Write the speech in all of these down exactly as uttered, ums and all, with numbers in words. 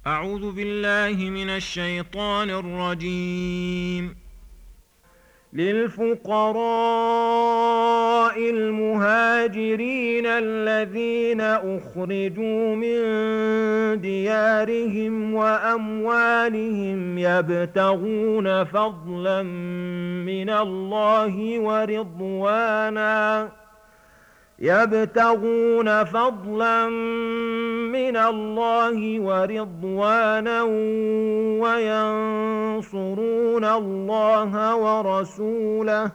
أعوذ بالله من الشيطان الرجيم. للفقراء المهاجرين الذين أخرجوا من ديارهم وأموالهم يبتغون فضلا من الله ورضوانا يبتغون فضلا من الله ورضوانا وينصرون الله ورسوله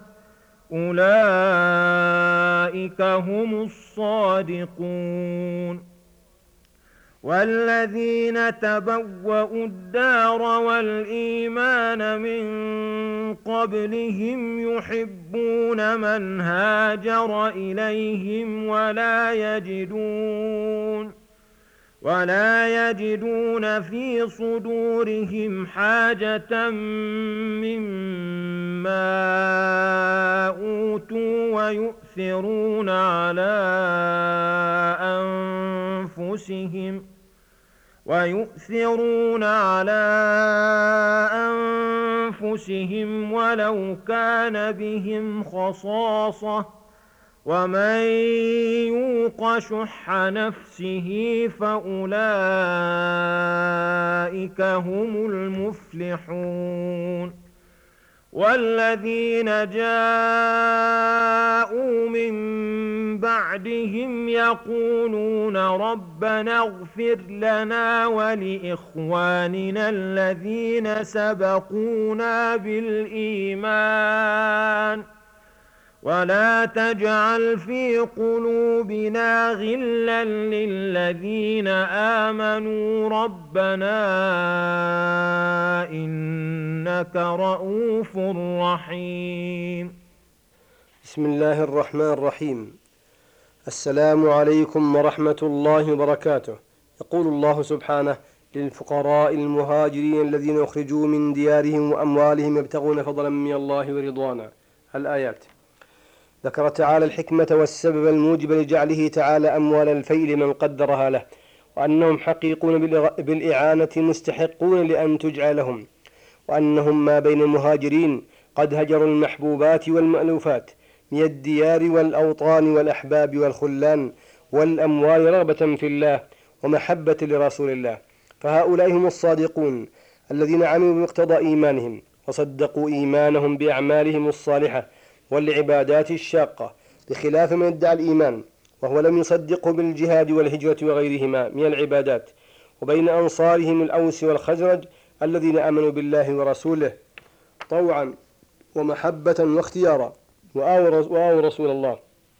أولئك هم الصادقون. والذين تبوأوا الدار والإيمان من قبلهم يحبون من هاجر إليهم ولا يجدون ولا يجدون في صدورهم حاجة مما أوتوا ويؤثرون على أنفسهم ويؤثرون على أنفسهم ولو كان بهم خصاصة ومن يوق شح نفسه فأولئك هم المفلحون. والذين جاءوا من بعدهم يقولون ربنا اغفر لنا ولإخواننا الذين سبقونا بالإيمان ولا تجعل في قلوبنا غلا للذين آمنوا ربنا إنك رؤوف رحيم. بسم الله الرحمن الرحيم. السلام عليكم ورحمة الله وبركاته. يقول الله سبحانه: للفقراء المهاجرين الذين أخرجوا من ديارهم وأموالهم يبتغون فضلا من الله ورضوانا. الآيات. ذكر تعالى الحكمة والسبب الموجب لجعله تعالى أموال الفيء لمن قدرها له، وأنهم حقيقون بالإعانة مستحقون لأن تجعل لهم، وأنهم ما بين المهاجرين قد هجروا المحبوبات والمألوفات من الديار والأوطان والأحباب والخلان والأموال رغبة في الله ومحبة لرسول الله، فهؤلاء هم الصادقون الذين عملوا بمقتضى إيمانهم وصدقوا إيمانهم بأعمالهم الصالحة والعبادات الشاقة، بخلاف من ادعى الإيمان وهو لم يصدقه بالجهاد والهجرة وغيرهما من العبادات. وبين أنصارهم الأوس والخزرج الذين آمنوا بالله ورسوله طوعا ومحبة واختيارا، وآووا رسول الله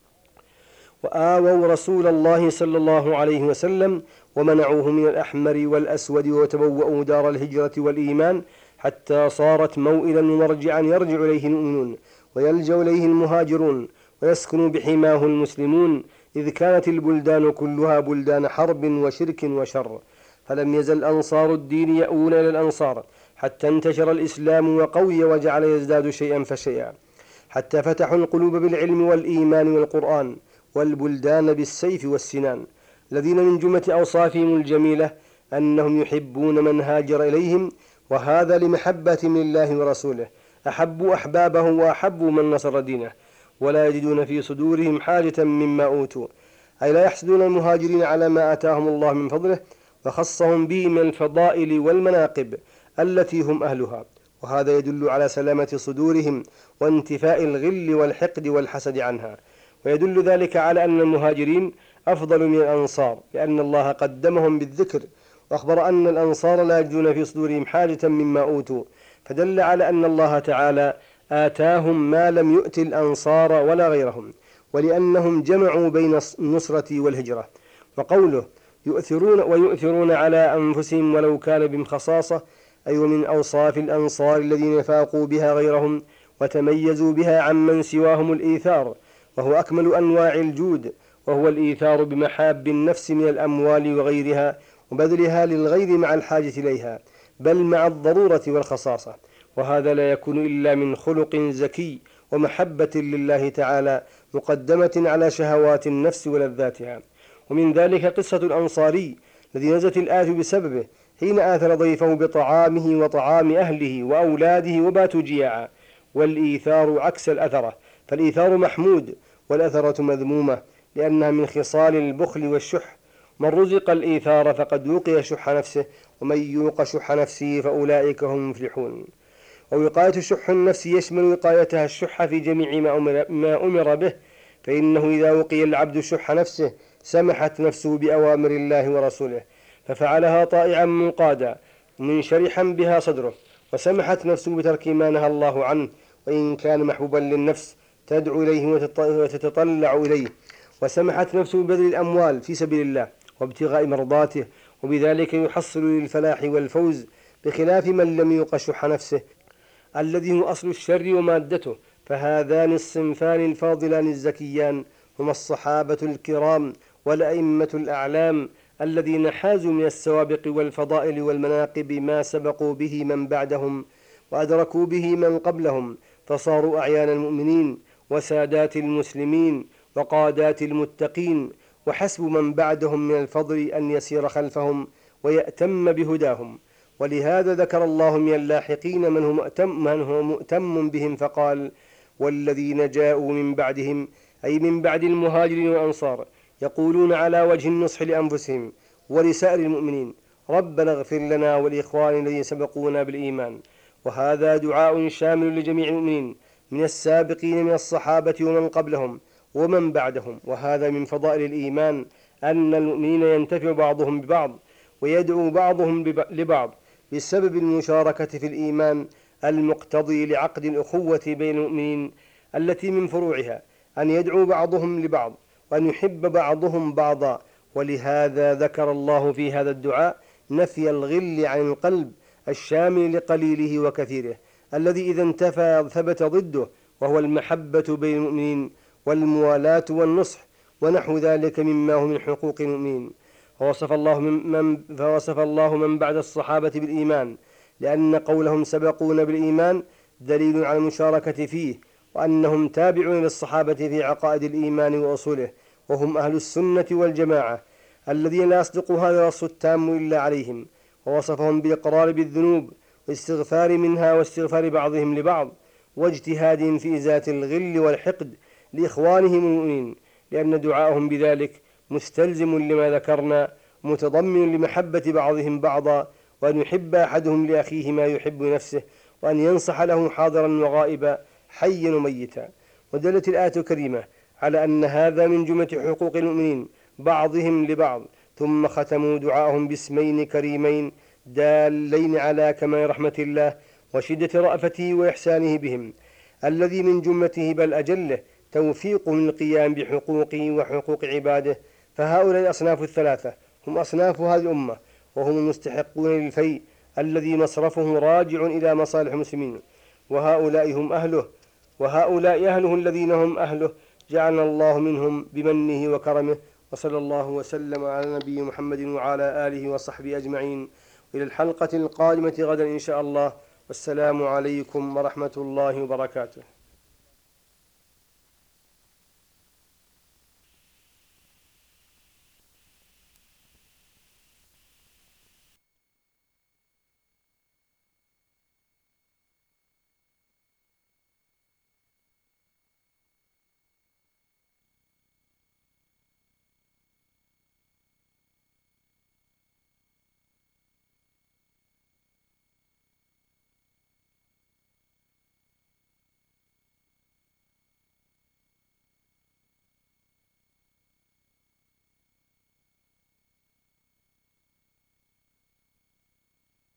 وآووا رسول الله صلى الله عليه وسلم ومنعوه من الأحمر والأسود، وتبوأوا دار الهجرة والإيمان حتى صارت موئلا ومرجعا يرجع إليه المؤمنون ويلجأ إليه المهاجرون ويسكن بحماه المسلمون، إذ كانت البلدان كلها بلدان حرب وشرك وشر، فلم يزل أنصار الدين يأوون إلى الأنصار حتى انتشر الإسلام وقوي وجعل يزداد شيئا فشيئا، حتى فتحوا القلوب بالعلم والإيمان والقرآن والبلدان بالسيف والسنان. الذين من جملة أوصافهم الجميلة أنهم يحبون من هاجر إليهم، وهذا لمحبتهم لله ورسوله، أحبوا أحبابه وأحبوا من نصر دينه، ولا يجدون في صدورهم حاجة مما أوتوا، أي لا يحسدون المهاجرين على ما آتاهم الله من فضله وخصهم به من الفضائل والمناقب التي هم أهلها، وهذا يدل على سلامة صدورهم وانتفاء الغل والحقد والحسد عنها، ويدل ذلك على أن المهاجرين أفضل من الأنصار لأن الله قدمهم بالذكر، وأخبر أن الأنصار لا يجدون في صدورهم حاجة مما أوتوا، فدل على أن الله تعالى آتاهم ما لم يؤت الأنصار ولا غيرهم، ولأنهم جمعوا بين النصرة والهجرة. وقوله يؤثرون ويؤثرون على أنفسهم ولو كان بهم خصاصة، أي من أوصاف الأنصار الذين فاقوا بها غيرهم وتميزوا بها عمن سواهم الإيثار، وهو أكمل أنواع الجود، وهو الإيثار بمحاب النفس من الأموال وغيرها وبذلها للغير مع الحاجة إليها، بل مع الضرورة والخصاصة، وهذا لا يكون إلا من خلق زكي ومحبة لله تعالى مقدمة على شهوات النفس ولذاتها. ومن ذلك قصة الأنصاري الذي نزلت الآية بسببه، حين آثر ضيفه بطعامه وطعام أهله وأولاده وباتوا جياعا. والإيثار عكس الأثرة، فالإيثار محمود والأثرة مذمومة، لأنها من خصال البخل والشح. من رزق الإيثار فقد وقي شح نفسه، ومن يوق شح نفسه فأولئك هم المفلحون. ووقاية شح النفس يشمل وقايتها الشح في جميع ما أمر, ما أمر به، فإنه إذا وقي العبد شح نفسه سمحت نفسه بأوامر الله ورسوله ففعلها طائعا منقادا منشرحا بها صدره، وسمحت نفسه بترك ما نهى الله عنه وإن كان محبوبا للنفس تدعو إليه وتتطلع إليه، وسمحت نفسه ببذل الأموال في سبيل الله وابتغاء مرضاته، وبذلك يحصل للفلاح والفوز، بخلاف من لم يوق شح نفسه الذي هو أصل الشر ومادته. فهذان الصنفان الفاضلان الزكيان هما الصحابة الكرام والأئمة الأعلام الذين حازوا من السوابق والفضائل والمناقب ما سبقوا به من بعدهم وأدركوا به من قبلهم، فصاروا أعيان المؤمنين وسادات المسلمين وقادات المتقين، وحسب من بعدهم من الفضل أن يسير خلفهم ويأتم بهداهم. ولهذا ذكر الله من اللاحقين من هو مؤتم, من هو مؤتم بهم فقال: والذين جاءوا من بعدهم، أي من بعد المهاجرين والأنصار، يقولون على وجه النصح لأنفسهم ولسائر المؤمنين: ربنا اغفر لنا والإخوان الذين سبقونا بالإيمان. وهذا دعاء شامل لجميع المؤمنين من السابقين من الصحابة ومن قبلهم ومن بعدهم. وهذا من فضائل الإيمان أن المؤمنين ينتفع بعضهم ببعض ويدعو بعضهم لبعض بسبب المشاركة في الإيمان المقتضي لعقد الأخوة بين المؤمنين، التي من فروعها أن يدعو بعضهم لبعض وأن يحب بعضهم بعضا. ولهذا ذكر الله في هذا الدعاء نفي الغل عن القلب الشامل لقليله وكثيره، الذي إذا انتفى ثبت ضده، وهو المحبة بين المؤمنين والموالاة والنصح ونحو ذلك مما هو من حقوق المؤمنين. فوصف الله من, فوصف الله من بعد الصحابة بالإيمان، لأن قولهم سبقون بالإيمان دليل على المشاركة فيه، وأنهم تابعون للصحابة في عقائد الإيمان وأصوله، وهم أهل السنة والجماعة الذين لا يصدق هذا الوصف التام إلا عليهم. ووصفهم بالإقرار بالذنوب والاستغفار منها واستغفار بعضهم لبعض، واجتهادهم في إزالة الغل والحقد لإخوانهم المؤمنين، لأن دعاءهم بذلك مستلزم لما ذكرنا، متضمن لمحبة بعضهم بعضا، وأن يحب أحدهم لأخيه ما يحب نفسه، وأن ينصح له حاضرا وغائبا حيا وميتا. ودلت الآية الكريمة على أن هذا من جملة حقوق المؤمنين بعضهم لبعض، ثم ختموا دعاءهم باسمين كريمين دالين على كمال رحمة الله وشدة رأفته وإحسانه بهم، الذي من جملته بل أجله توفيقهم للقيام بحقوقه وحقوق عباده. فهؤلاء الأصناف الثلاثة هم أصناف هذه الأمة، وهم المستحقون للفيء الذي مصرفه راجع إلى مصالح المسلمين، وهؤلاء هم أهله وهؤلاء أهله الذين هم أهله، جعلنا الله منهم بمنه وكرمه. وصلى الله وسلم على نبي محمد وعلى آله وصحبه أجمعين، إلى الحلقة القادمة غدا إن شاء الله، والسلام عليكم ورحمة الله وبركاته.